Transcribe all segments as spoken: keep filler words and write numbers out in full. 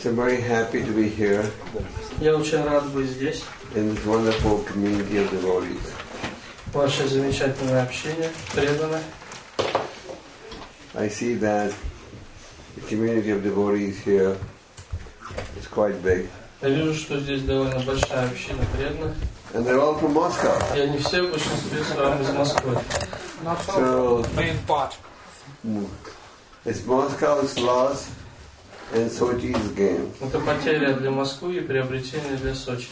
So I'm very happy to be here. Я очень рад быть здесь. In this wonderful community of devotees. Ваше замечательное общение, преданное. I see that the community of devotees here is quite big. Я вижу, что здесь довольно большая община преданных. And they're all from Moscow. И они все в большинстве с вами из Москвы. So, main part. It's Moscow's loss and Sochi's gain. Это потеря для Москвы и приобретение для Сочи.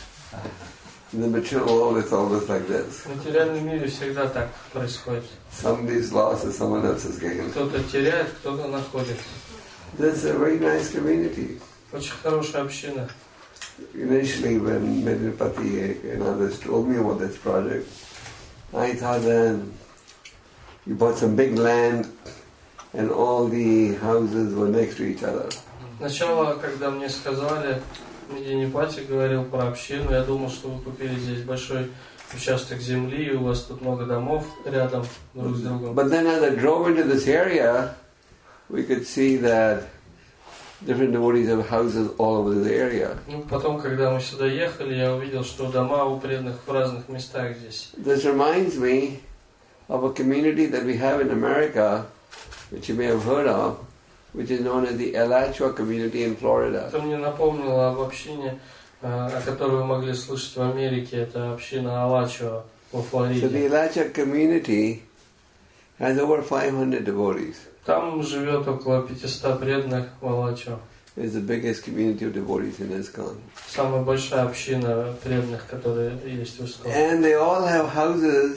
In the material world, it's always like this. В материальном мире всегда так происходит. Somebody's loss is someone else's gain. Кто-то теряет, кто-то находит. This is a very nice community. Очень хорошая община. Initially, when Medinapati and others told me about this project, I thought then you bought some big land and all the houses were next to each other. Сначала, когда мне сказали, Мединипати говорил про общину, я думал, что вы купили здесь большой участок земли, и у вас тут много домов рядом друг с другом. But then as I drove into this area, we could see that different devotees have houses all over the area. Ну, потом, когда мы сюда ехали, я увидел, что дома у преданных в разных местах здесь. This reminds me of a community that we have in America, which you may have heard of, which is known as the Alachua community in Florida. Это мне напомнило об общине, о которой вы могли слышать в Америке. Это община Алачуа во Флориде. So the Alachua community has over five hundred devotees. Там живет около пятисот преданных в Алачуа. It's the biggest community of devotees in ISKCON. Самая большая община преданных, которая есть в ISKCON. And they all have houses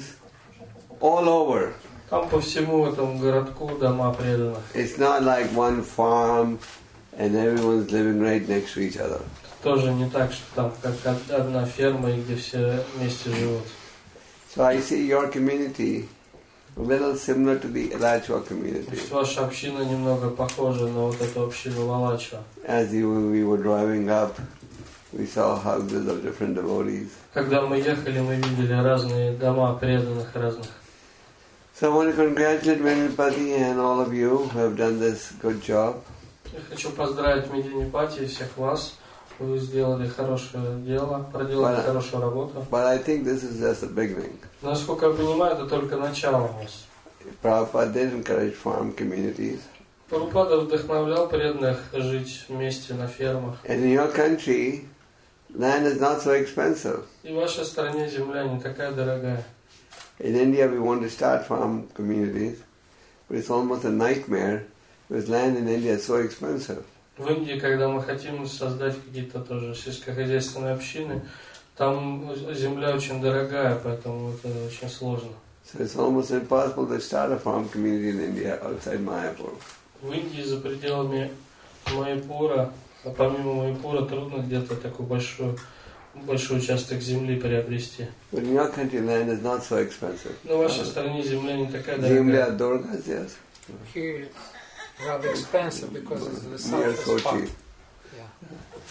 all over. Там по всему этому городку дома преданных. It's not like one farm and everyone's living right next to each other. Тоже не так, что там как одна ферма, и где все вместе живут. So I see your community a little similar to the Alachua community. Ваша община немного похожа на вот эту общину в Алачуа. As you, we were driving up, we saw houses of different devotees. Когда мы ехали, мы видели разные дома преданных разных. So I want to congratulate Medinapati and all of you who have done this good job. Я хочу поздравить Мединипати и всех вас. Вы сделали хорошее дело, проделали but, хорошую работу. But I think this is just the beginning. Но, насколько я понимаю, это только начало у вас. Prabhupada did encourage farm communities. Прабхупада вдохновлял преданных жить вместе на фермах. And in your country, land is not so expensive. И в вашей стране земля не такая дорогая. In India, we want to start farm communities, but it's almost a nightmare because land in India is so expensive. В Индии, когда мы хотим создать какие-то тоже сельскохозяйственные общины, там земля очень дорогая, поэтому это очень сложно. So it's almost impossible to start a farm community in India outside Mayapur. В Индии за пределами Майяпура, а помимо Майяпура, трудно где-то такой большой, большой участок земли приобрести. But in your country, land is not so expensive. Но в вашей стране земля не такая дорогая. Земля дорого здесь. Here rather expensive because it's the Near southwest part. Sochi. Yeah.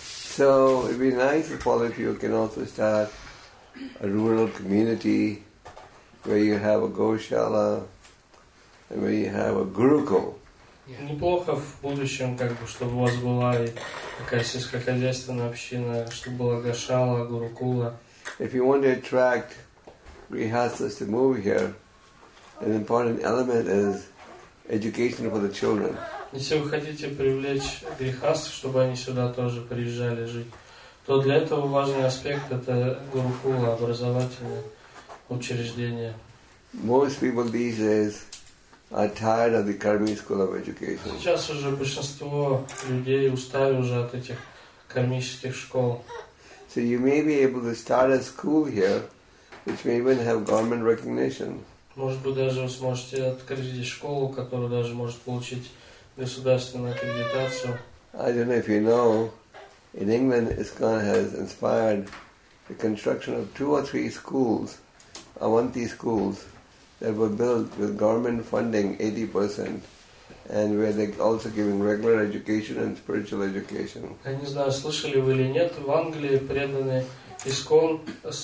So it'd be nice if all of you can also start a rural community where you have a Goshala and where you have a Gurukul. Yeah. Неплохо в будущем, как бы, чтобы у вас была и такая сельскохозяйственная община, чтобы была Гошала, Гурукула. If you want to attract grihastas to move here, an important element is education for the children. Если вы хотите привлечь грехастов, чтобы они сюда тоже приезжали жить, то для этого важный аспект — это Гурукула, образовательное учреждение. Most people these days are tired of the Karmi school of education. Сейчас уже большинство людей устали уже от этих кармических школ. So you may be able to start a school here which may even have government recognition. Может быть, даже вы сможете открыть здесь школу, которая даже может получить государственную аккредитацию. I don't know if you know, in England ISKCON has inspired the construction of two or three schools, Avanti schools, that were built with government funding eighty percent, and where they're also giving regular education and spiritual education. Я не знаю, слышали вы или нет, в Англии преданные ISKCON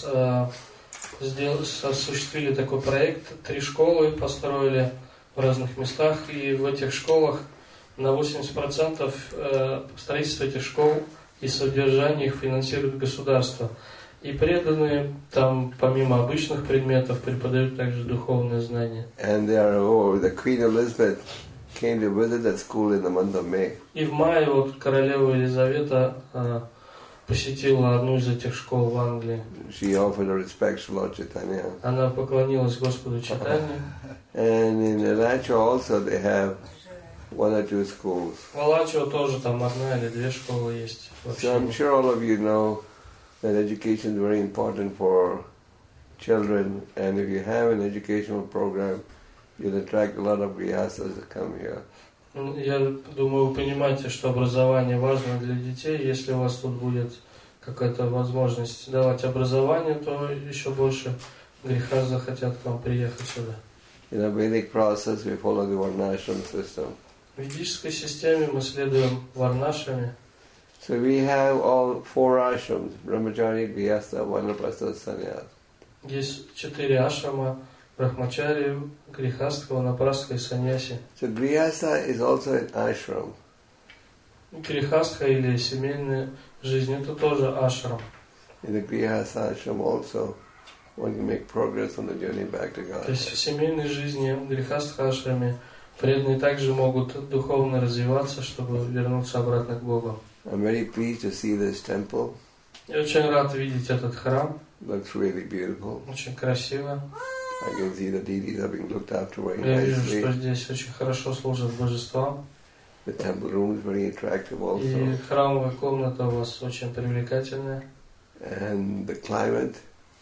сделали, осуществили такой проект, три школы построили в разных местах, и в этих школах на восемьдесят процентов строительство этих школ и содержание их финансирует государство. И преданные там, помимо обычных предметов, преподают также духовные знания. And they are, oh, the Queen Elizabeth came to visit that school in the month of May. И в мае вот королева Елизавета а, посетила одну из этих школ в Англии. She offered her respects to Lord Chaitanya. Она поклонилась Господу Чайтанье. And in Alachua also they have one or two schools. В Алачево тоже там одна или две школы есть. So I'm sure all of you know that education is very important for children, and if you have an educational program, you'll attract a lot of grihastas to come here. Я думаю, вы понимаете, что образование важно для детей. Если у вас тут будет какая-то возможность давать образование, то еще больше греха захотят к вам приехать сюда. In a Vedic process, we follow the Varnashram system. В ведической системе мы следуем варнашами. So we have all four ashrams: Brahmachari, Grihastha, Vanaprastha, Sannyas. Есть четыре ашрама: Брахмачари, Грихастха, Ванапрастха и Саньяси. So Grihastha is also an ashram. Грихастха или семейная жизнь — это тоже ашрам. In the Grihastha ashram also, one can make progress on the journey back to God. То есть в семейной жизни, в Грихастха ашраме, преданные также могут духовно развиваться, чтобы вернуться обратно к Богу. I'm very pleased to see this temple. Я очень рад видеть этот храм. Looks really beautiful. Очень красиво. I can see the deities are being looked after very Я вижу, что nicely. здесь очень хорошо служат божествам. The temple room is very attractive also. И храмовая комната у вас очень привлекательная. And the climate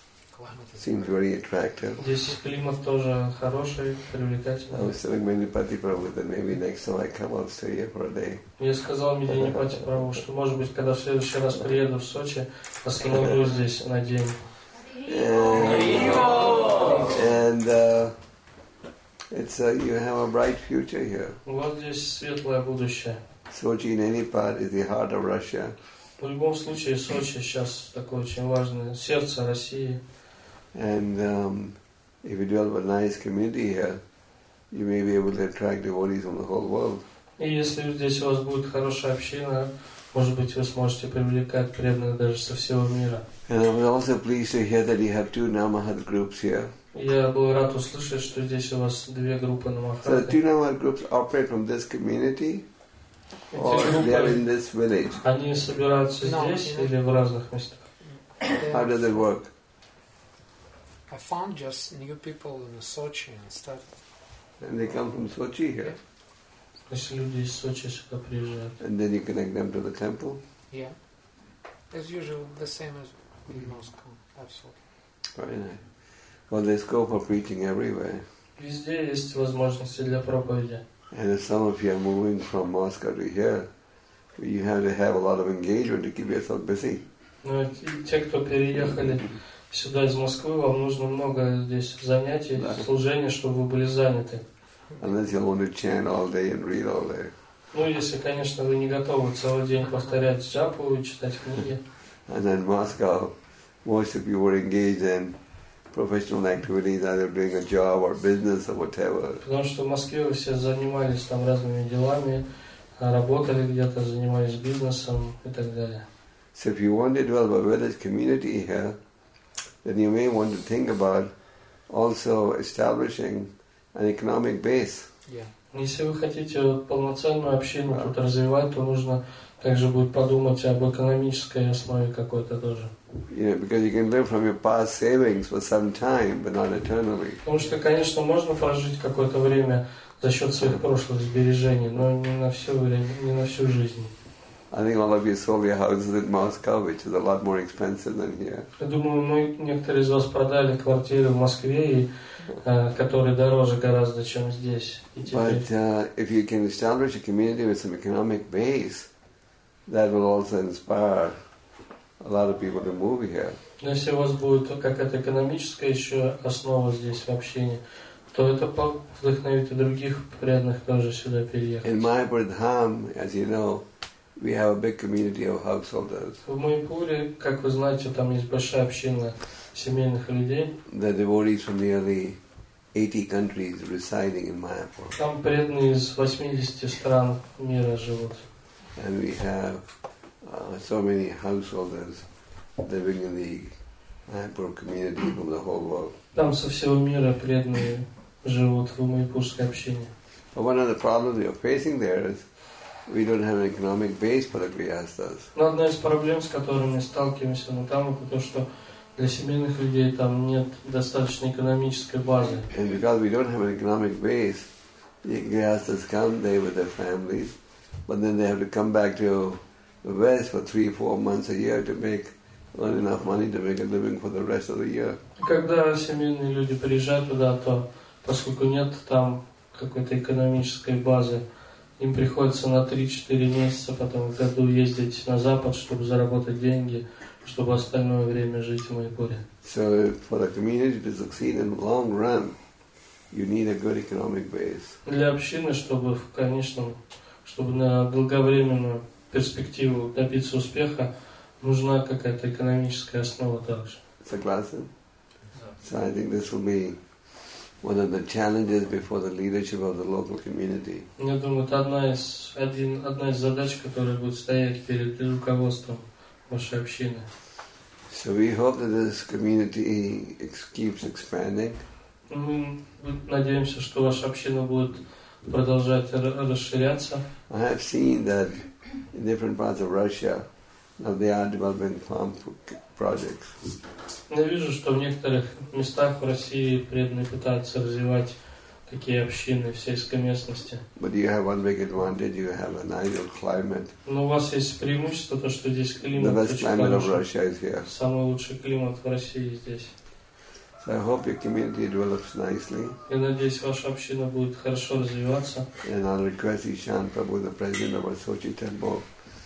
seems very attractive. Здесь климат тоже хороший, I привлекательный. was telling Medipati Prabhu that maybe next time I come, I'll stay here for a day. Я сказал Мединипати Прабху, что, может быть, когда в следующий раз приеду в Сочи, остановлюсь здесь на день. And, and uh, it's uh, you have a bright future here. У вас здесь светлое будущее. Sochi in any part is the heart of Russia. В любом случае, Сочи сейчас такое очень важное сердце России. And um, if you develop a nice community here, you may be able to attract devotees from the whole world. И если здесь у вас будет хорошая община, может быть, вы сможете привлекать преданных даже со всего мира. And I was also pleased to hear that you have two Namahat groups here. Я был рад услышать, что здесь у вас две группы So the намахаты. two Namahat groups operate from this community, or Эти they are in группы, this village. они собираются здесь или в разных местах? How does it work? I found just new people in Sochi and started. And they come from Sochi here. Если люди из Сочи сюда приезжают. And then you connect them to the temple. Yeah. As usual, the same as in Moscow. Absolutely. Very nice. Well, there's scope for preaching everywhere. Везде есть возможности для проповеди. And if some of you are moving from Moscow to here, you have to have a lot of engagement to keep yourself busy. Но и те, кто переехали сюда из Москвы, вам нужно много здесь занятий, Да. служения, чтобы вы были заняты. Unless you want to chant all day and read all day. Ну, если, конечно, вы не готовы целый день повторять джапу и читать книги. And in Moscow, most of you were engaged in professional activities, either doing a job or business or whatever. Потому что в Москве вы все занимались там разными делами, работали где-то, занимались бизнесом и так далее. So if you want to develop a village community here, then you may want to think about also establishing an economic base. Yeah. Если вы хотите вот полноценную общину Да. тут развивать, то нужно также будет подумать об экономической основе какой-то тоже. You know, because you can live from your past savings for some time, but not eternally. Потому что, конечно, можно прожить какое-то время за счет своих прошлых сбережений, но не на все время, не на всю жизнь. I think all of you sold your houses in Moscow, which is a lot more expensive than here. Я думаю, мы, некоторые из вас продали квартиры в Москве, и, э, которые дороже гораздо, чем здесь. И теперь... But uh, if you can establish a community with some economic base, that will also inspire a lot of people to move here. Но если у вас будет какая-то экономическая еще основа здесь в общении, то это вдохновит и других преданных тоже сюда переехать. In Mayapur Dham, as you know, we have a big community of householders. В Майпуре, как вы знаете, там есть большая община семейных людей. The devotees from nearly eighty countries residing in Mayapur. Там преданные из восьмидесяти стран мира живут. And we have uh, so many householders living in the Mayapur community from the whole world. Там со всего мира преданные живут в майяпурской общине. But one of the problems we are facing there is we don't have an economic base for the Grihastas. Но одна из проблем, с которыми сталкиваемся на там, это то, что для семейных людей там нет достаточно экономической базы. And because we don't have an economic base, the Grihastas come there with their families, but then they have to come back to the West for three, four months a year to make earn enough money to make a living for the rest of the year. Когда семейные люди приезжают туда, то поскольку нет там какой-то экономической базы, им приходится на три-четыре месяца потом в году ездить на Запад, чтобы заработать деньги, чтобы остальное время жить в Майяпуре. So for the community to succeed in the long run, you need a good economic base. Для общины, чтобы в конечном, чтобы на долговременную перспективу добиться успеха, нужна какая-то экономическая основа также. Согласен? So I think this will be one of the challenges before the leadership of the local community. Я думаю, это одна из, один, одна из задач, которая будет стоять перед руководством вашей общины. So we hope that this community ex- keeps expanding. Мы надеемся, что ваша община будет продолжать расширяться. I have seen that in different parts of Russia, now they are developing farm projects. Я вижу, что в некоторых местах в России преданные пытаются развивать такие общины в сельской местности. But you have one big advantage, you have an ideal climate. Но у вас есть преимущество, то, что здесь The климат best очень climate of хороший. Russia is here. Самый лучший климат в России здесь. So I hope your community develops nicely. Я надеюсь, ваша община будет хорошо развиваться. And I'll request Ishan Prabhu, the president of our Sochi temple,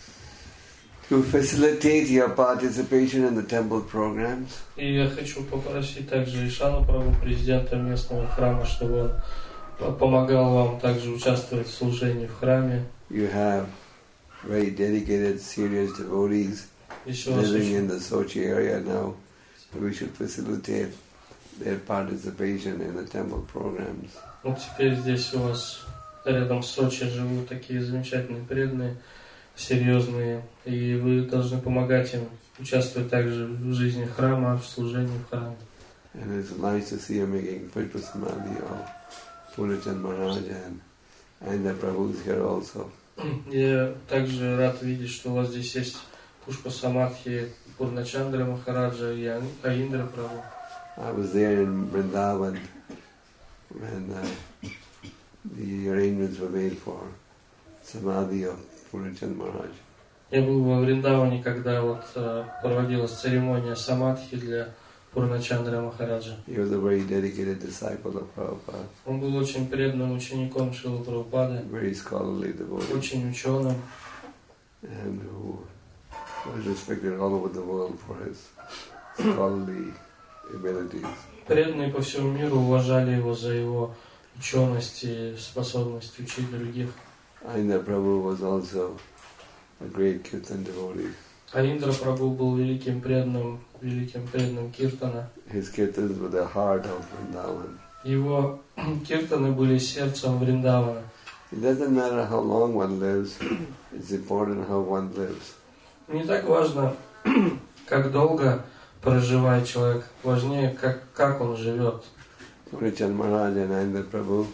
to facilitate your participation in the temple programs. И я хочу попросить также Ишану Прабху, президента местного храма, чтобы он помогал вам также участвовать в служении в храме. You have very dedicated, serious devotees Еще у вас living in очень, the Sochi area now. We should facilitate their participation in the temple programs. вот теперь здесь у вас рядом с Сочи живут такие замечательные преданные, серьезные, и вы должны помогать им участвовать также в жизни храма, в служении в храме. And it's nice to see you making Pushpa Samadhi of Purnachan Maharaj and, and the Prabhu is here also. Я также рад видеть, что у вас здесь есть Пушпа Самадхи Пурначандра Махараджа и Аиндра Прабху. I was there in Vrindavan when uh, the arrangements were made for Samadhi of Purnachan Maharaj. Я был во Вриндаване, когда вот э, проводилась церемония Самадхи для Пурначандра Махараджа. He was a very dedicated disciple of Prabhupada, Он был очень преданным учеником Шрилы Прабхупады, very scholarly devotee, очень ученым, and who was respected all over the world for his scholarly abilities. преданные по всему миру уважали его за его ученость и способность учить других. Ainda Prabhu was also a great Kirtan devotee. Аиндра Прабху был великим преданным, великим преданным Киртана. His Kirtans were the heart of Vrindavan. Его киртаны были сердцем Вриндавана. It doesn't matter how long one lives, it's important how one lives. Не так важно, как долго проживает человек, важнее, как, как он живет. Purnachan Maharaj and Ainda Prabhu,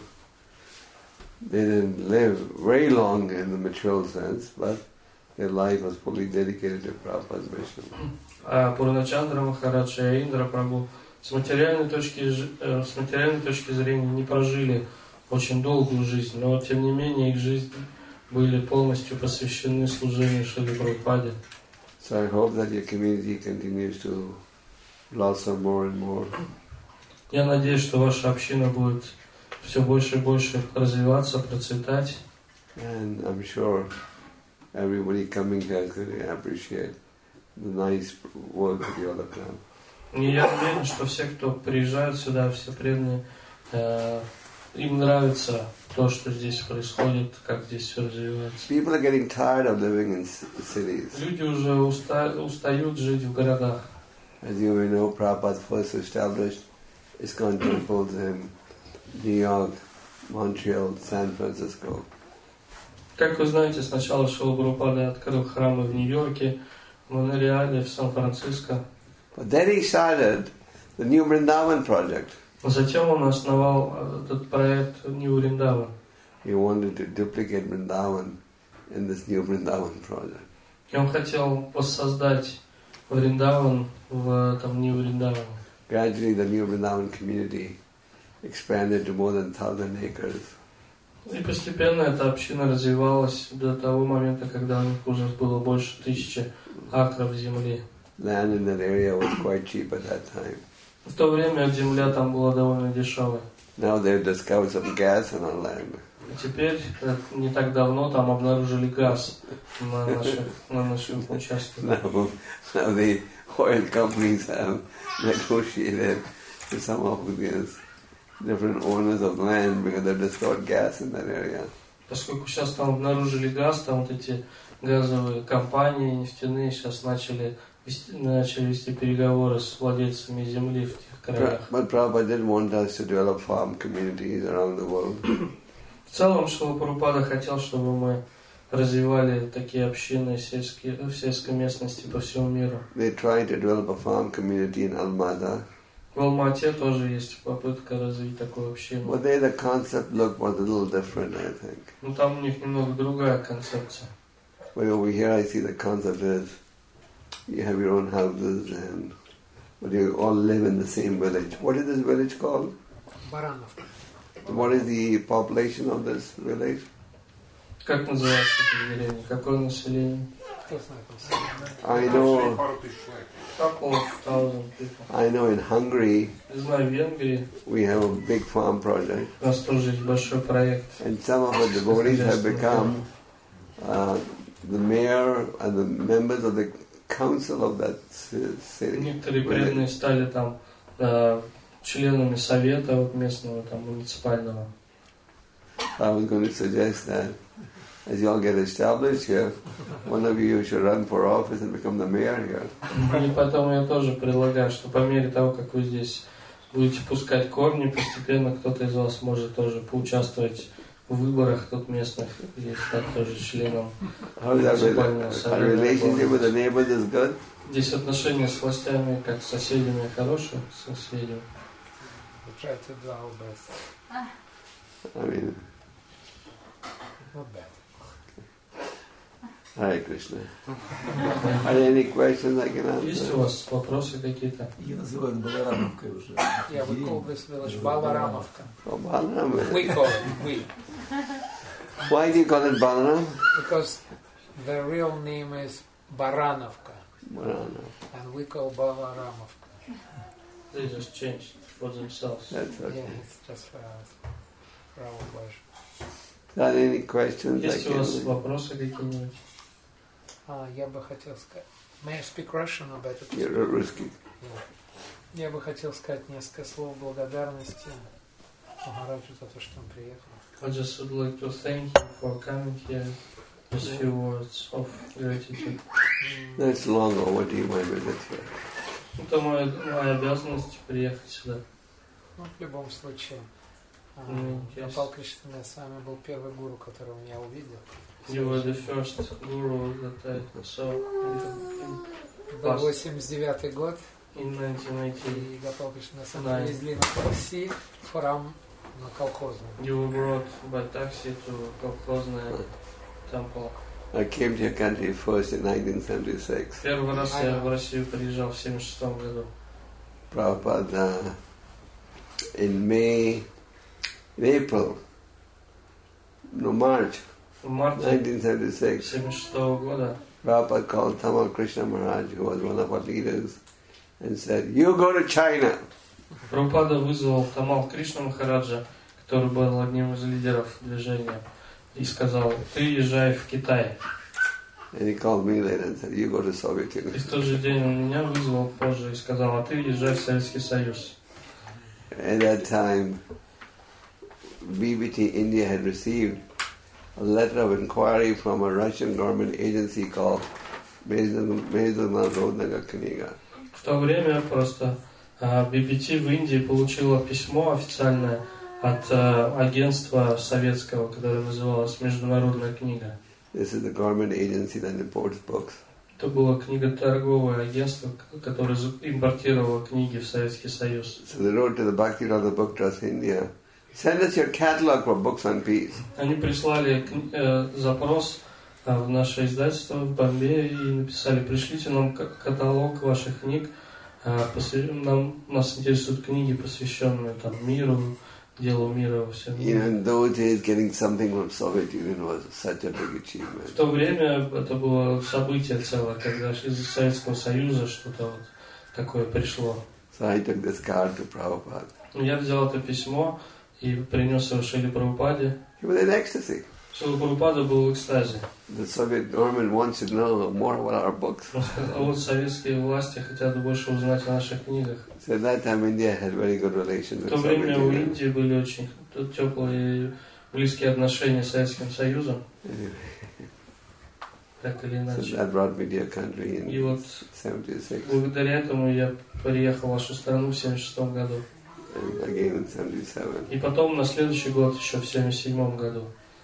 they didn't live very long in the material sense, but their life was fully dedicated to Prabhupada's mission. А Пурначандра Махарадж и Аиндра Прабху с материальной точки, жи- э, с материальной точки зрения не прожили очень долгую жизнь, но тем не менее их жизни были полностью посвящены служению Шриле Прабхупаде. So I hope that your community continues to blossom more and more. Я надеюсь, что ваша община будет все больше и больше развиваться, процветать. And I'm sure everybody coming here is going to appreciate the nice work that you all have done. И я уверен, что все, кто приезжают сюда, все преданные, э, им нравится то, что здесь происходит, как здесь все развивается. People are getting tired of living in c- cities. Люди уже уста- устают жить в городах. As you may know, Prabhupada first established ISKCON temples in New York, Montreal, San Francisco. Как вы знаете, сначала Шрила Прабхупада открыл храмы в Нью-Йорке, в Монреале, в Сан-Франциско. But then he started the New Vrindavan project. Затем он основал этот проект Нью Вриндаван. He wanted to duplicate Vrindavan in this New Vrindavan project. И он хотел воссоздать Вриндаван в этом Нью Вриндаване. Gradually the New Vrindavan community expanded to more than thousand acres. И постепенно эта община развивалась до того момента, когда у них уже было больше тысячи акров земли. Land in that area was quite cheap at that time. В то время земля там была довольно дешевой. Now they've discovered some gas in our land. И теперь, не так давно, там обнаружили газ на наших, на наших участках. Now, now the oil companies have negotiated with some of these different owners of land because they've discovered gas in that area. Поскольку сейчас там обнаружили газ, там вот эти газовые компании нефтяные сейчас начали вести, начали вести переговоры с владельцами земли в тех краях. But Prabhupada didn't want us to develop farm communities around the world. В целом, Шрила Прабхупада хотел, чтобы мы развивали такие общины сельские, в сельской местности по всему миру. They tried to develop a farm community in Almada. В Алма-Ате тоже есть попытка развить такую общину. But there the concept look was a little different, I think. Ну там у них немного другая концепция. But over here I see the concept is you have your own houses and but you all live in the same village. What is this village called? Барановка. What is the population of this village? Как называется эта деревня? Какое население? Кто знает население? I know, Couple of thousand people. I know in Hungary Я знаю, в Венгрии we have a big farm project, у нас тоже есть большой проект. and some of the devotees have become uh, the mayor and the members of the council of that city. Некоторые преданные стали там э, членами совета вот местного, там, муниципального. I was going to suggest that as you all get established here, one of you should run for office and become the mayor here. И поэтому я тоже предлагаю, что по мере того, как вы здесь будете пускать корни, постепенно кто-то из вас может тоже поучаствовать в выборах тут местных и стать тоже членом муниципального совета. Our relationship with the neighbors is good. Здесь отношения с властями, как с соседями, хорошие с соседями. We try to do our best. I mean, Not bad. Hare Krishna. Are there any questions I can Есть answer? у вас вопросы какие-то? Ее называют Баларамовкой уже. Yeah, we call this village Balaramovka. Oh, Balaram. We call it, we. Why do you call it Balaram? Because the real name is Baranovka. Balaram. And we call Balaramovka. They just changed for themselves. That's Yeah, okay. it's just for us. For our pleasure. Are there any questions I Есть у вас can вопросы какие-нибудь? А, я бы хотел сказать... May I speak Russian or better? to You're speak? Ruski. Yeah. Я бы хотел сказать несколько слов благодарности Махараджу за то, что он приехал. I just would like to thank you for coming here. Just few words of gratitude. That's long overdue, my visit here. Это моя, моя обязанность приехать сюда. Ну, в любом случае, Mm, yes. Гопал Кришна с вами был первый гуру, которого я увидел. You were the first guru that I saw in, Был восемьдесят девятый год, in nineteen eighty. и Гопал Кришна с Да. вами везли на такси в храм на колхозном. You were brought by taxi to Kolkhozная temple. I came to your country first in nineteen seventy-six. Первый раз я в Россию приезжал в семьдесят шестом году. Prabhupada, uh, in May, in April, no, March В марте nineteen seventy-six, семьдесят шестого года Prabhupada called Tamal Krishna Maharaj, who was one of our leaders, and said, "You go to China." Прабхупада вызвал Тамал Кришна Махараджа, который был одним из лидеров движения, и сказал: ты езжай в Китай. And he called me later and said, "You go to Soviet И Union." в тот же день он меня вызвал позже и сказал: а ты езжай в Советский Союз. At that time, B B T India had received a letter of inquiry from a Russian government agency called Международная родная книга. В то время просто би би ти в Индии получила письмо официальное от uh, агентства советского, которое называлось «Международная книга». This is the government agency that imports books. Это было книготорговое агентство, которое импортировало книги в Советский Союз. So they wrote to the Bhaktivedanta Book Trust India, send us your catalog for books on peace. Они прислали э, запрос э, в наше издательство в Бомбее и написали: пришлите нам каталог ваших книг, э, посвя... нам, нас интересуют книги, посвященные там, миру, делу мира во всем мире. You know, in those days, getting something from Soviet Union was such a big achievement. В то время это было событие целое, когда из Советского Союза что-то вот такое пришло. So I took this card to Prabhupada. Я взял это письмо и принес его Шриле Прабхупаде. He was in ecstasy. Шрила Прабхупада был в экстазе. The Soviet government wants to know more about our books. Он сказал: а вот советские власти хотят больше узнать о наших книгах. So at that time, India had very good relations В with то Soviet время у Union. Индии были очень теплые и близкие отношения с Советским Союзом, Anyway, так или so иначе. that brought me to your country in И вот seventy-six, благодаря этому я приехал в вашу страну в семьдесят шестом году. and again in seventy-seven. И потом на следующий год, еще в семьдесят седьмом году.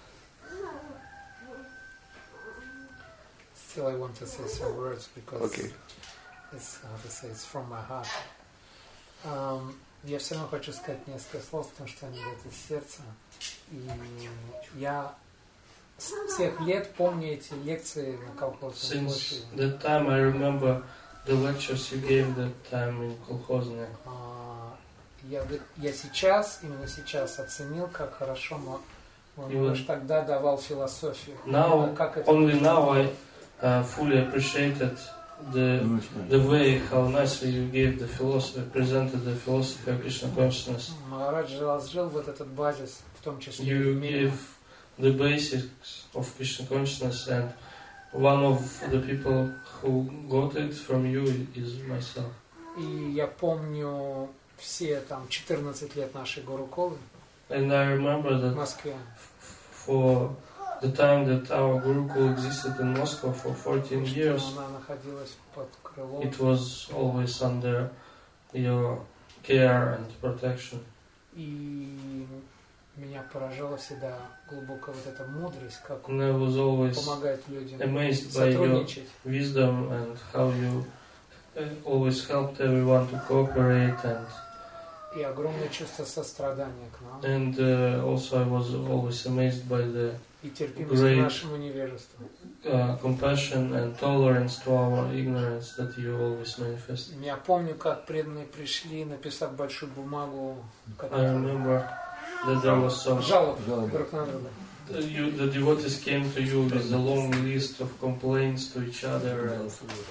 Still, I want to say some words because Okay. it's, how to say, it's from my heart. Um, я все равно хочу сказать несколько слов, потому что они идут из сердца. И я с тех лет помню эти лекции на колхозной Since площади. that time I remember the lectures you gave that time in Kolkhozny. А, Я, говорит, я сейчас, именно сейчас оценил, как хорошо мо- он И вот уж тогда давал философию. Now, Именно как это only нужно now I делать. uh, fully appreciated the the way how nicely you gave the philosophy, presented the philosophy of Krishna consciousness. Махарадж разжил вот этот базис, в том числе и You в меня. gave the basics of Krishna consciousness, and one of the people who got it from you is myself. И я помню все там четырнадцать лет нашей Гурукулы And I remember в that Москве. for the time that our Gurukul existed in Moscow for fourteen years, Что она находилась под крылом. it was always under your care and protection. И меня поражала всегда глубокая вот эта мудрость, как And I was always помогает людям amazed by your сотрудничать. wisdom and how you uh, always helped everyone to cooperate, and И огромное чувство сострадания к нам. and uh, also I was always amazed by the И терпимость great к нашему невежеству. uh, compassion and tolerance to our ignorance that you always manifest. Я помню, как преданные пришли, написав большую бумагу, I которая remember that there was some жалоб Жалобы. друг на друга. you, the devotees came to you with a long list of complaints to each other, and,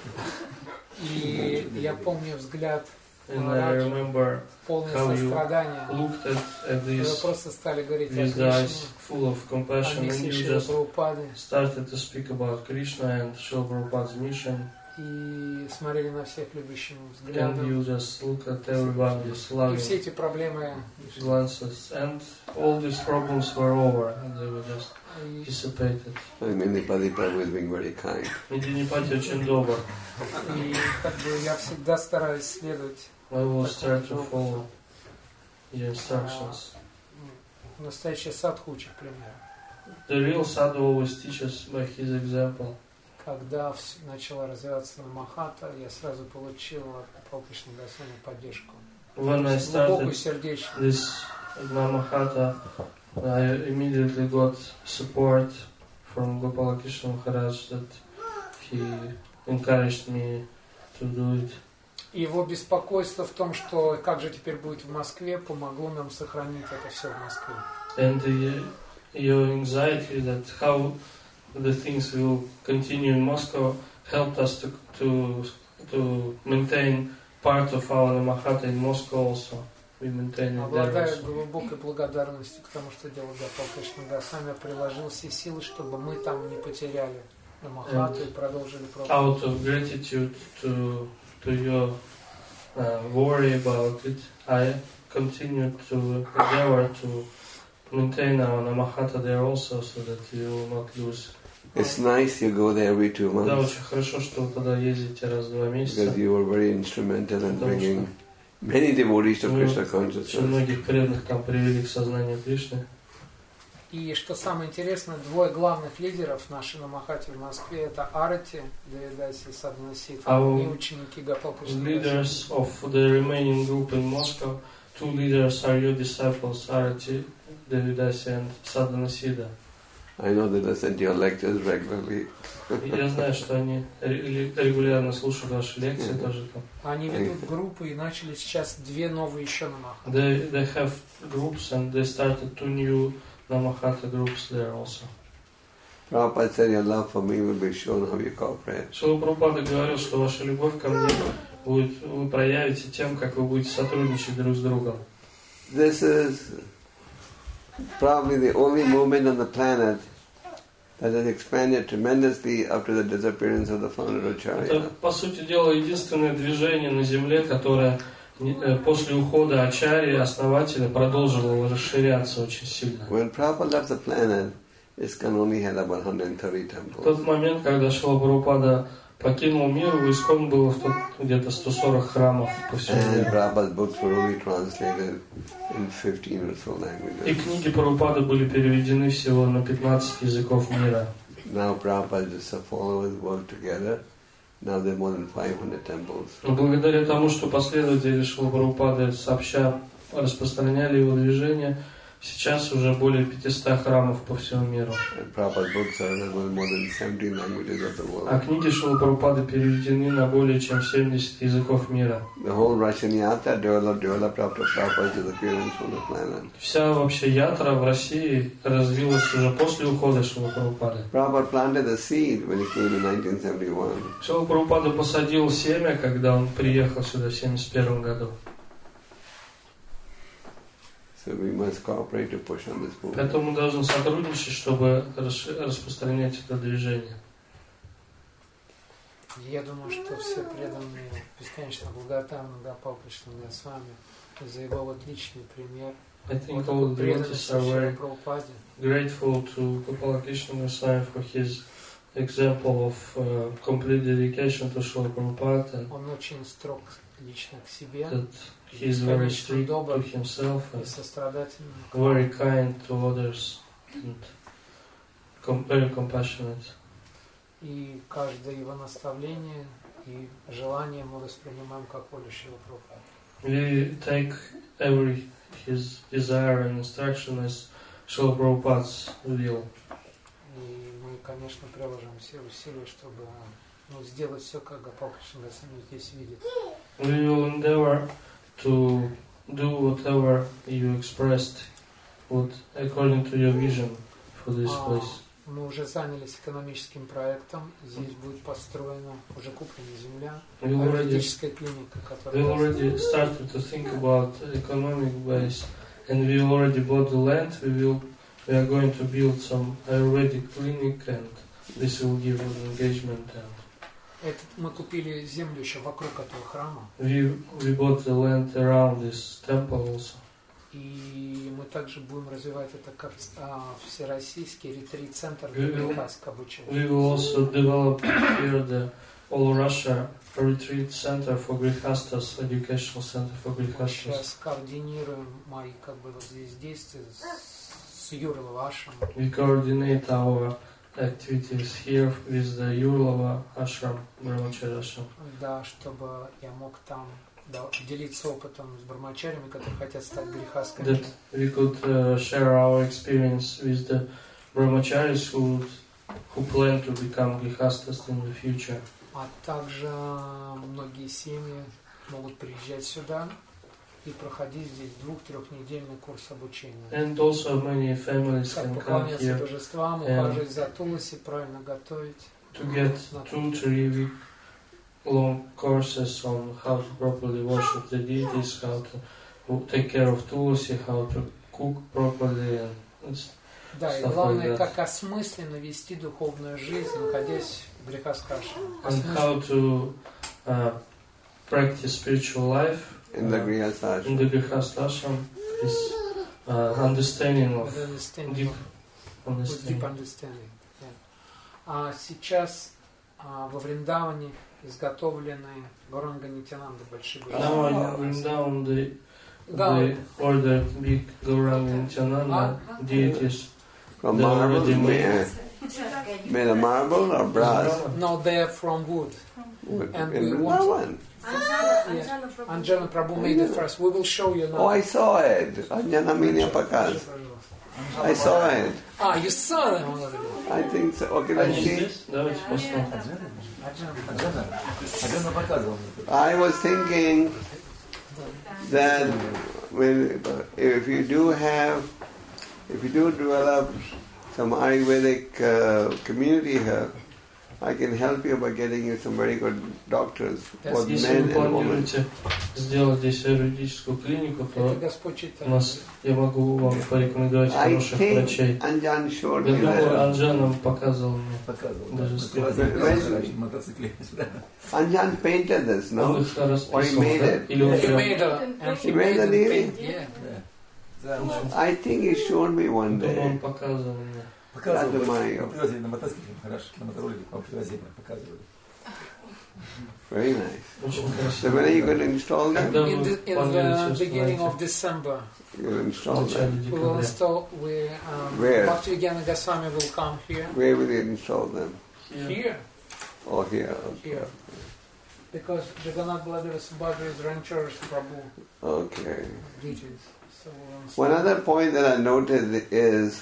И я помню взгляд and I remember полный How you сострадания. looked at, at Вы these просто стали говорить о with eyes Кришне, full of о compassion, and миссии you Шрила just Прабхупады. started to speak about Krishna and Srila Prabhupada's mission, И смотрели на всех любящим and взглядом. you just look at everyone with И все loving эти проблемы glances, and all these problems were over, and they were just и, dissipated. I mean, the Padi Prabhu is being very kind. Мединипати очень добр. и как бы я всегда стараюсь следовать I will start to follow your instructions. настоящий садху учит пример. The real sadhu always teaches by his example. Когда вс- начала развиваться Махата, я сразу получил от Прабхупады Госвами поддержку. When I Глубокую, started сердечную. this Mahata, I immediately got support from Gopala Krishna Maharaj that he encouraged me to do it. И его беспокойство в том, что как же теперь будет в Москве, помогло нам сохранить это все в Москве. And the, your anxiety that how the things will continue in Moscow helped us to to to maintain part of our Mahata in Moscow also. We maintain it there Обладая also. глубокой благодарностью к тому, что делал Гопал Кришна Госвами, я приложил все силы, чтобы мы там не потеряли Махату и продолжили пробовать. Out of gratitude to to your uh, worry about it, I continued to endeavor to maintain our Namahata there also, so that you will not lose. It's nice you go there every two Да, months очень хорошо, что вы туда ездите раз в два месяца. because you were very instrumental in Потому bringing many devotees to Ну, Krishna очень consciousness. многих преданных там привели к сознанию Кришны. И что самое интересное, двое главных лидеров нашей Намахати в Москве это Арати, Девидаси и Садханасид, Our и ученики Гопал Кришны. leaders of the remaining group in Moscow, two leaders are your disciples, Arati, Devidasi and Sadhanasiddha. I know that I send your lectures regularly. Я знаю, что они ре- регулярно слушают ваши лекции тоже там. Они ведут группы и начали сейчас две новые еще Намахати. They, they have groups and they started two new Namahata groups there also. Prabhupada said your love for me will be shown how you cooperate. Шрила Прабхупада говорил, что ваша любовь ко мне будет, вы проявите тем, как вы будете сотрудничать друг с другом. This is probably the only movement on the planet that has expanded tremendously after the disappearance of the founder Acharya. Это, по сути дела, единственное движение на Земле, которое э, после ухода Ачарьи, основателя, продолжило расширяться очень сильно. When Prabhupada left the planet, ISKCON only had about one hundred thirty В temples. тот момент, когда Шрила Прабхупада покинул мир, у ИСККОН было в тот, где-то сто сорок храмов по всему And миру. Prabhupada's books were only translated in fifteen or so И languages. книги Прабхупады были переведены всего на пятнадцать языков мира. Now Prabhupada just follow his work together. Now there are more than five hundred temples. Но благодаря тому, что последователи Шрилы Прабхупады сообща распространяли его движение, сейчас уже более пятисот храмов по всему миру. And Prabhupada's books are available in more than seventeen languages of the А world. книги Шрилы Прабхупады переведены на более чем семьдесят языков мира. The whole Russian yatra developed, developed after Prabhupada's disappearance from the planet. Вся вообще ятра в России развилась уже после ухода Шрилы Прабхупады. Prabhupada planted the seed when he came in nineteen seventy-one. Шрила Прабхупада посадил семя, когда он приехал сюда в семьдесят первом году. So we must cooperate to push on this movement. Поэтому мы должны сотрудничать, чтобы расш- распространять это движение. Я думаю, что все преданные бесконечно благодарны Гопал Кришне с вами за его вот личный пример. I think Вот all такой the преданности devotees are Шриле very Прабхупаде. grateful to Gopala Krishna Goswami for his example of uh, complete dedication to Srila Prabhupada, and Он очень строг лично к себе that he is very strict to himself и and сострадательный. very kind to others and com- very compassionate. И каждое его наставление и желание мы воспринимаем как волю Шрилы Прабхупады. We take every his desire and instruction as Srila Prabhupada's will. И мы, конечно, приложим все усилия, чтобы ну, сделать все, как Гопал Кришна Госвами здесь видит. We will endeavor to do whatever you expressed what, according to your vision for this А, place. Мы уже занялись экономическим проектом. Здесь будет построена, уже куплена земля, We already, аюрведическая клиника, we которая... already started to think about economic base, and we already bought the land. We will, we are going to build some Ayurvedic clinic, and this will give an engagement. And Это, мы купили землю еще вокруг этого храма. we we bought the land around this temple also. И мы также будем развивать это как а, всероссийский ретрит-центр We для will- грехастских обучения. We will also develop here the All Russia Retreat Center for Grihastas, Educational Center for Мы Grihastas. сейчас координируем мои как бы вот здесь действия с, с Юрлой Вашем. We coordinate our activities here with the Yurlava Ashram, Brahmacharya Ashram, Да, чтобы я мог там да, делиться опытом с брамачарями, которые хотят стать грехастскими. that we could uh, share our experience with the Brahmacharis who who plan to become Grihastas in the future. А также многие семьи могут приезжать сюда и проходить здесь двух-трехнедельный курс обучения. And also many families Как can come поклоняться here божествам, and- ухаживать за Туласи, правильно готовить. to get two, three week long courses on how to properly worship the deities, how to take care of Tulsi, how to cook properly, and it's, Да, и Stuff главное, like that. как осмысленно вести духовную жизнь, находясь в грехаскаше. and how to uh, practice spiritual life In the uh, Grihastha in the Grihastha Ashram is uh, understanding of With understanding deep of- with deep understanding. understanding. Yeah. А сейчас а, во Вриндаване изготовлены Горанга Нитянанда большие были. Now I bring down the, Да. the order big Gauranga Nityananda deities. From They're marble, already made. made, made of marble or brass? No, they are from wood. Wood. And In we want- Vrindavan. Yeah. Anjana Prabhu made it first. We will show you now. Oh, I saw it. Anjana Minya Pakas. I saw it. Ah, you saw them already. I think so. Okay, let's Они see. здесь? Давайте посмотрим. Аджана, Аджана показывал мне. I was thinking that when, if you do have, if you do develop some Ayurvedic uh, community here, I can help you by getting you some very good doctors, both Если men вы and women. планируете сделать здесь аюрведическую клинику, Это то Господь у читает. нас, я могу вам порекомендовать I хороших think врачей. Anjan showed Я me думаю, that. Анджан нам показывал мне. Показывал. Даже На стрелки. привозе, на мотоцикле. Anjan painted this, Он no? их Or he расписывал, made да? it. Или он He прям... made a, and he He made made a it deal? paint. Yeah. Да. I think he showed me one Думаю, он day. показывал мне. Показывал. Надо мое. На привозе на мотоцикле. Хорошо, на мотороллере по привозе показывали. Very nice. Очень So красиво. when are you going to install them? Когда In, вы the, in планируете the beginning of установить December, You'll в install начале them. we will декабря? install. We um, Where? Bhaktivinoda Goswami will come here. Where will you install them? Here, Oh, here. Okay. here, because Jagannath Baladev Subhadra is Ranchers Prabhu Okay. deities. So we'll install. One other point that I noted is,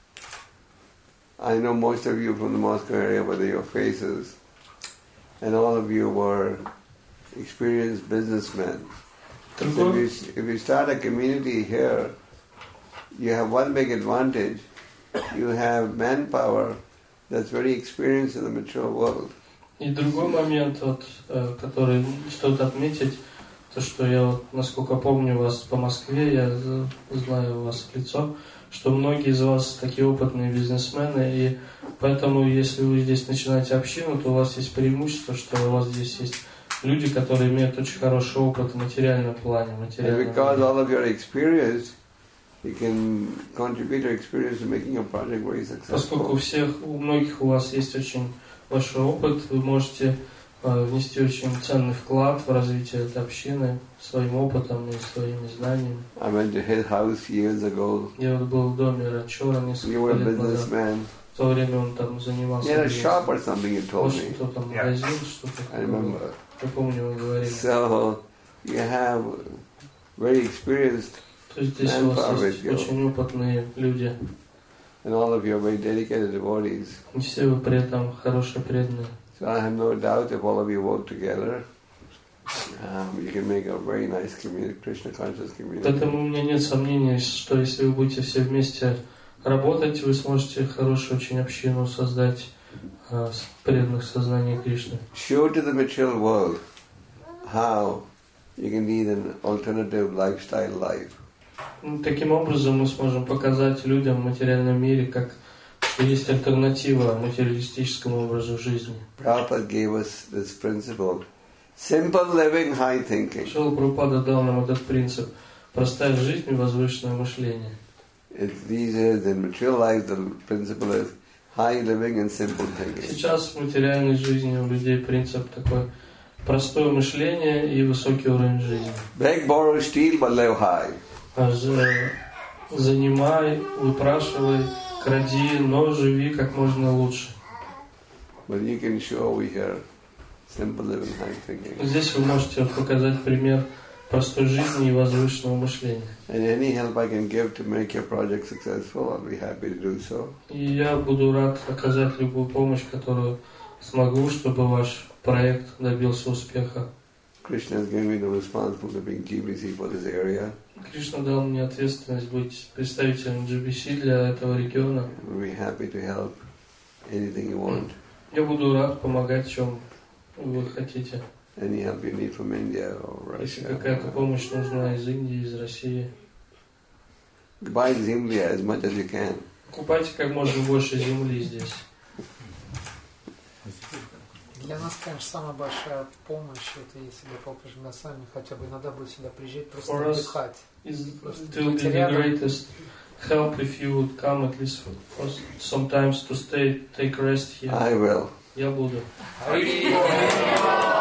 I know most of you from the Moscow area, whether your faces, and all of you were experienced businessmen. So if Другой, you, if you start a community here, you have one big advantage. You have manpower that's very experienced in the mature world. и другой момент, вот, э, который стоит отметить, то, что я, вот, насколько помню вас по Москве, я з- знаю вас в лицо, что многие из вас такие опытные бизнесмены, и поэтому, если вы здесь начинаете общину, то у вас есть преимущество, что у вас здесь есть люди, которые имеют очень хороший опыт в материальном плане, And материальном because плане. all of you are experienced, you can contribute your experience to making your project very Поскольку у successful. всех, у многих у вас есть очень большой опыт, вы можете э, внести очень ценный вклад в развитие этой общины своим опытом и своими знаниями. I went to his house years ago. Я вот был в доме Ранчора You несколько were a лет назад. businessman. В то время он там You занимался had a бизнесом. shop or something, you told Вот me. что там, магазин, что-то I такое. remember. Я помню, вы говорили. So you have very experienced, То есть здесь у вас manpower есть with you. очень опытные люди. and all of you are very dedicated devotees. И все вы при этом хорошие преданные. So I have no doubt if all of you work together, um, you can make a very nice community, Krishna conscious community. Поэтому у меня нет сомнений, что если вы будете все вместе работать, вы сможете хорошую очень общину создать э, с преданных сознания Кришны. Show to the material world how you can lead an alternative lifestyle life. Ну, таким образом мы сможем показать людям в материальном мире, как что есть альтернатива материалистическому образу жизни. Prabhupada gave us this principle: simple living, high thinking. Шрила Прабхупада дал нам этот принцип: простая жизнь и возвышенное мышление. It's these days in material life the principle is high living and simple thinking. Сейчас в материальной жизни у людей принцип такой: простое мышление и высокий уровень жизни. Beg, borrow, steal, but live high. А же- Занимай, выпрашивай, кради, но живи как можно лучше. But you can show we here simple living, high thinking. Здесь вы можете показать пример простой жизни и возвышенного мышления. And any help I can give to make your project successful, I'll be happy to do so. И я буду рад оказать любую помощь, которую смогу, чтобы ваш проект добился успеха. Krishna has given me the responsibility of being G B C for this area. Кришна дал мне ответственность быть представителем джи би си для этого региона. We'll be happy to help anything you want. Я буду рад помогать, в чем вы хотите. Any help you need from India or Если Russia. какая-то помощь нужна из Индии, из России, Buy Zimlia as much as you can. покупайте как можно больше земли здесь. Для нас, конечно, самая большая помощь, это если бы Папа Госвами хотя бы иногда будет сюда приезжать, просто For us, отдыхать. Is- It will be the greatest help if you would come at least for, for sometimes to stay, take rest here. I will. Я буду. Hare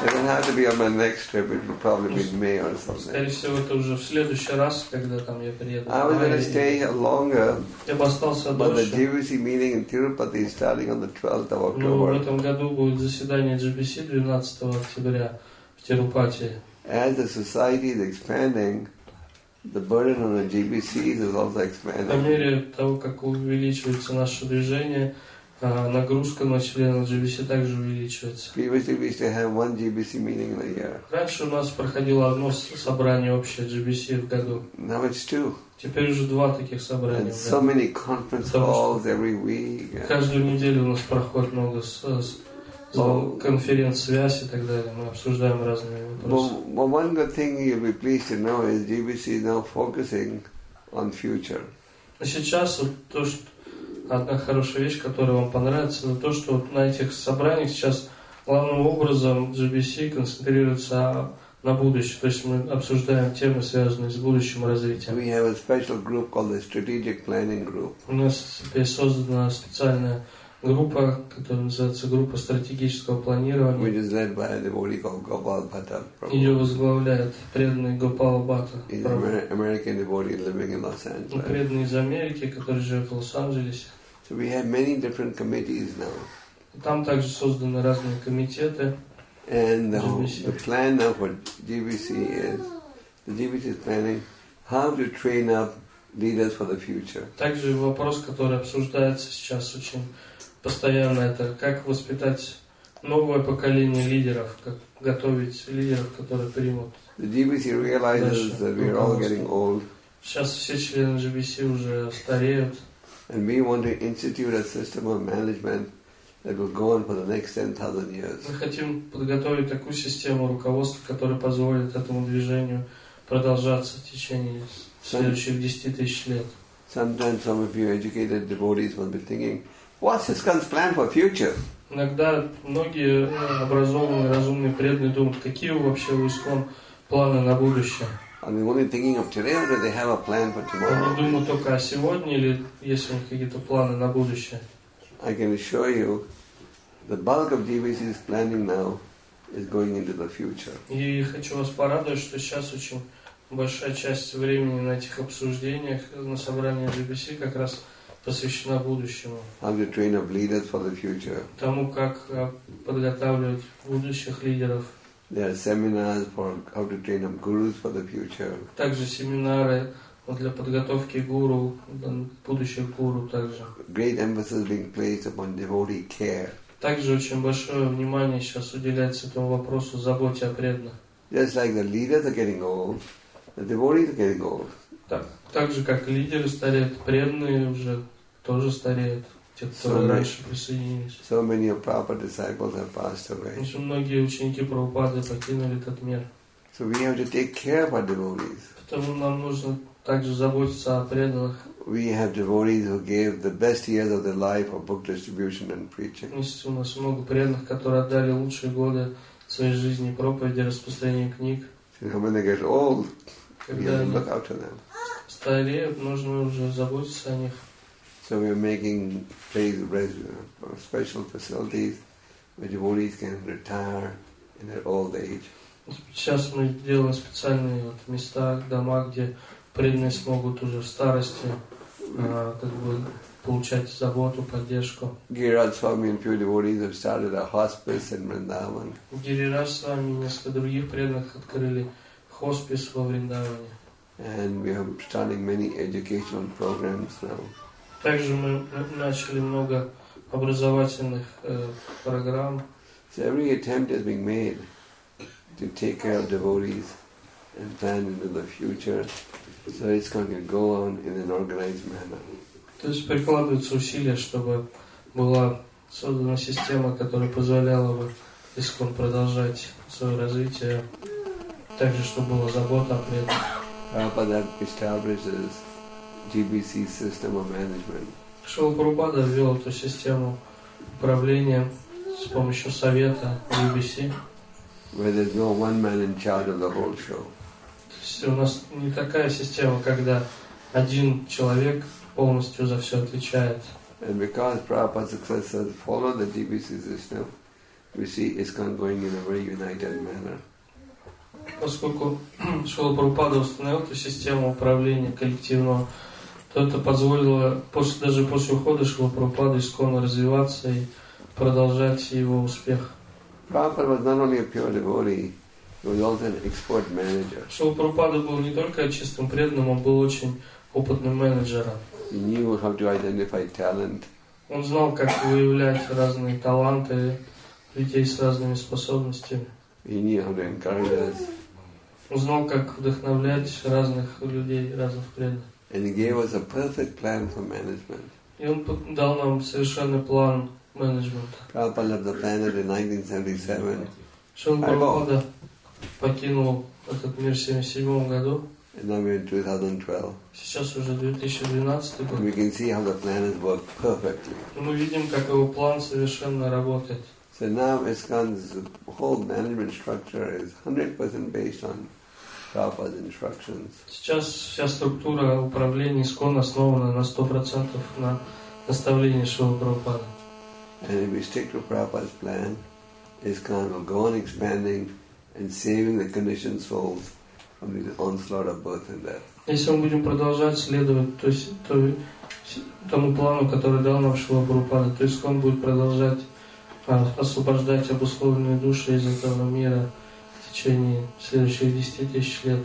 It will have to be on my next trip. It will probably be in May or something. Скорее всего, это уже в следующий раз, когда там я приеду. I was going to stay longer, Я бы остался but the дольше. G B C meeting in Tirupati is starting on the twelfth of Но в October. этом году будет заседание джи би си двенадцатого октября в Тирупати. As the society is expanding, the burden on the G B Cs is also По expanding. мере того, как увеличивается наше движение, нагрузка на членов джи би си также увеличивается. Previously, we used to have one G B C meeting in a year. Раньше у нас проходило одно собрание общее джи би си в году. Now it's two. Теперь уже два таких собрания And в so году. many conference calls every week. Каждую неделю у нас проходит много с, с, Oh. конференц-связь и так далее. Мы обсуждаем разные вопросы. Well, well, one good thing you'll be pleased to know is G B C is now focusing on future. А сейчас вот то, что одна хорошая вещь, которая вам понравится, это то, что вот на этих собраниях сейчас главным образом джи би си концентрируется на будущее. То есть мы обсуждаем темы, связанные с будущим развитием. We have a special group called the Strategic Planning Group. У нас теперь создана специальная группа, которая называется группа стратегического Which планирования. is led by a devotee called Gopal Bhatta. Ее возглавляет преданный Гопала Бхатта, He's an Amer- American devotee living in Los Angeles. преданный из Америки, который живет в Лос-Анджелесе. So we have many different committees now. Там также созданы разные комитеты. And the, G B C. the plan now for G B C is, the G B C is planning how to train up leaders for the future. Также вопрос, который обсуждается сейчас очень постоянно, это как воспитать новое поколение лидеров, как готовить лидеров, которые примут. The G B C realizes that we are all getting old, Сейчас все члены джи би си уже стареют, and we want to institute a system of management that will go on for the next ten thousand years. мы хотим подготовить такую систему руководства, которая позволит этому движению продолжаться в течение следующих десяти тысяч лет. Sometimes some of you educated devotees will be thinking, what's ISKCON's plan for future? Иногда многие э, образованные, разумные, преданные думают, какие вообще у ИСККОН планы на будущее. Are they only thinking of today or do they have a plan for Они tomorrow? думают только о сегодня или есть у них какие-то планы на будущее? I can assure you, the bulk of G B C's planning now is going into the future. И хочу вас порадовать, что сейчас очень большая часть времени на этих обсуждениях, на собрании джи би си как раз посвящена будущему. How to train up leaders for the future. Тому, как а, подготавливать будущих лидеров. There are seminars for how to train up gurus for the future. Также семинары вот, для подготовки гуру, будущих гуру также. Great emphasis being placed upon devotee care. Также очень большое внимание сейчас уделяется этому вопросу заботе о преданных. Just like the leaders are getting old, the devotees are getting old. Так, так же, как лидеры стареют, преданные уже тоже стареют. Те, которые So many- раньше присоединились. So many of Prabhupada disciples have passed away. Очень многие ученики Прабхупады покинули этот мир. So we have to take care of our devotees. Потому нам нужно также заботиться о преданных. We have devotees who gave the best years of their life for book distribution and preaching. Есть у нас много преданных, которые отдали лучшие годы своей жизни проповеди, распространению книг. So when they get old, we Когда have to они look out for them. стареют, нужно уже заботиться о них. So we are making place, res- uh, special facilities where devotees can retire in their old age. Сейчас мы делаем специальные вот места, дома, где преданные смогут уже в старости а, как бы получать заботу, поддержку. Giriraj Swami and few devotees have started a hospice in Vrindavan. Гирирадж с вами и несколько других преданных открыли хоспис во Вриндаване. And we are starting many educational programs now. Также мы начали много образовательных э, программ. So every attempt is being made to take care of devotees and plan into the future so it's going to go on in an organized manner. То есть прикладываются усилия, чтобы была создана система, которая позволяла бы ИСККОН продолжать свое развитие. Также, чтобы была забота о преданных. Prabhupada establishes G B C system of management. Шрила Прабхупада ввел эту систему управления с помощью совета джи би си. Where there's no one man in charge of the whole show. То есть у нас не такая система, когда один человек полностью за все отвечает. And because Prabhupada's successors follow the G B C system, we see ISKCON going in a very united manner. Поскольку Шрила Прабхупада установил эту систему управления коллективного, то это позволило после, даже после ухода Шрила Прабхупады ISKCON развиваться и продолжать его успех. Prabhupada was not only a pure devotee, he was also an expert manager. Шрила Прабхупада был не только чистым преданным, он был очень опытным менеджером. He knew how to identify talent. Он знал, как выявлять разные таланты людей с разными способностями. He knew how to encourage us. Он знал, как вдохновлять разных людей, разных преданных. And he gave us a perfect plan for management. И он дал нам совершенный план менеджмента. Prabhupada left the planet in nineteen seventy-seven. Шрила Прабхупада покинул этот мир в семьдесят седьмом году. And now we're in twenty twelve. Сейчас уже две тысячи двенадцатый год. And we can see how the plan has worked perfectly. И мы видим, как его план совершенно работает. So now ISKCON's whole management structure is one hundred percent based on Prabhupada's instructions. Сейчас вся структура управления ISKCON основана на сто процентов на наставлении Шрилы Прабхупады. And if we stick to Prabhupada's plan, ISKCON will go on expanding and saving the conditioned souls from the onslaught of birth and death. Если мы будем продолжать следовать то есть, то, тому плану, который дал нам Шрила Прабхупада, то ISKCON будет продолжать а, освобождать обусловленные души из этого мира в течение следующих десяти тысяч лет.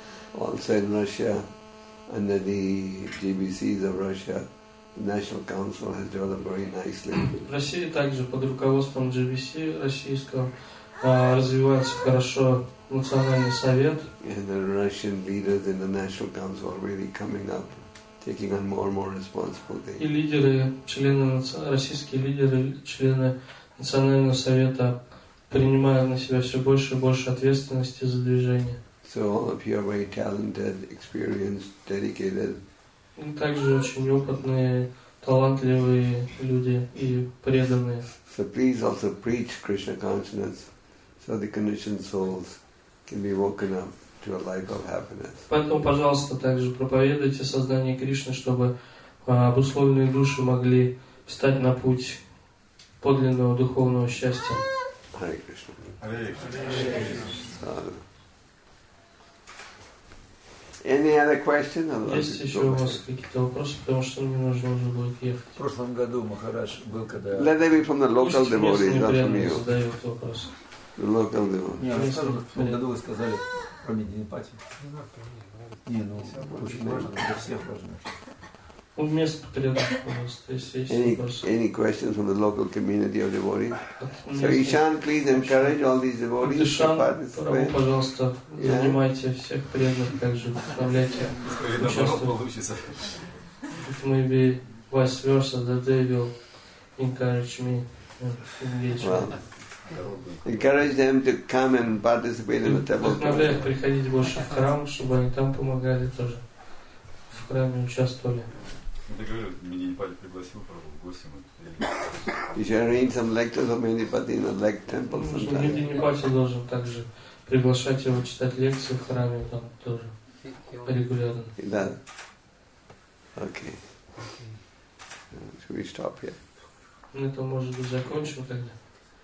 Also in Russia, under the G B Cs of Russia, the National Council has developed very nicely. В России также под руководством джи би си российского а, развивается хорошо Национальный совет. And the Russian leaders in the National Council are really coming up, taking on more and more responsibility. И лидеры, члены, российские лидеры, члены Национального совета принимают на себя все больше и больше ответственности за движение. So all of you are very talented, experienced, dedicated. И также очень опытные, талантливые люди и преданные. So please also preach Krishna consciousness, so the conditioned souls can be woken up to a life of happiness. Поэтому, пожалуйста, также проповедуйте сознание Кришны, чтобы а, обусловленные души могли встать на путь подлинного духовного счастья. Hare Krishna. Hare Sadhu. Any other question? Есть еще у вас какие-то вопросы, потому что мне нужно уже будет ехать. В прошлом году Махарадж был, когда... Let them be from the local Пусть devotees, местные not from преданные you. задают вопросы. The local devotees. Не, вы скажем, в том году вы сказали про медиапатию. Не, Не, ну, очень важно, для всех важно. Ну, вместо преданных, пожалуйста, если есть Any, вопросы. any questions from the local community of devotees? От So местных- Ishan, please encourage all these devotees to Дышан, participate. пожалуйста, Yeah. занимайте всех преданных, также вдохновляйте, участвуйте. It may be vice versa, that they will encourage me and engage me. Well, encourage them to come and participate in the temple. Вдохновляю их приходить больше в храм, чтобы они там помогали тоже. В храме участвовали. Ну, ты говорил, меня Непаль пригласил, правда, в гости. Мы You should arrange some lectures of Medipati in the lake temple sometime. Мединипати должен также приглашать его читать лекции в храме там тоже регулярно. Да. Okay. Should we stop here? На этом, может быть, закончим тогда.